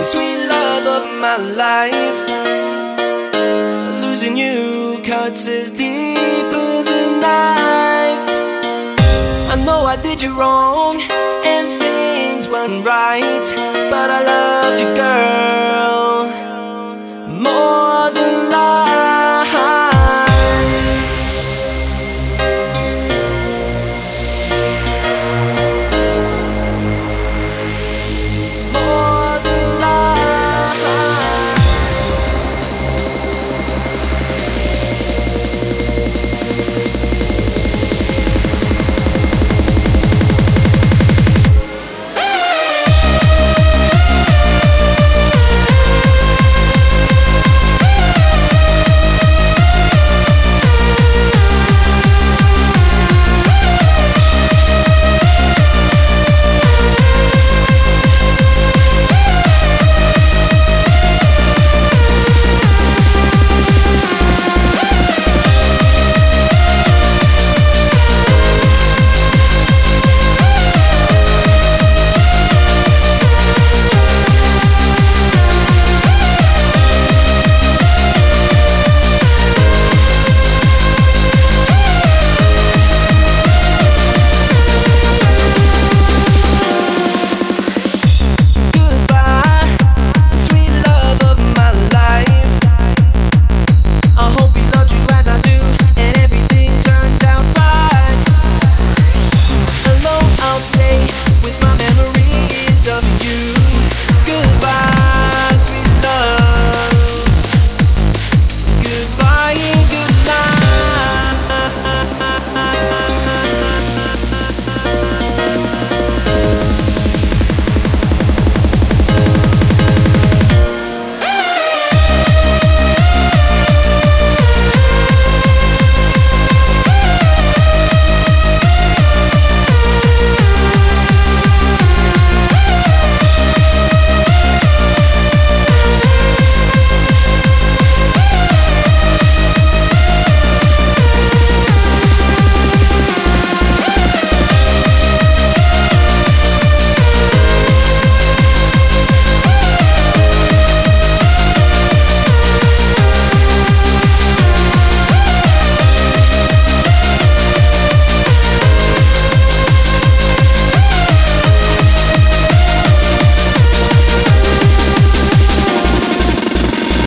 sweet love of my life. Losing you cuts as deep as a knife. I know I did you wrong and things weren't right, but I loved you, girl, more than life.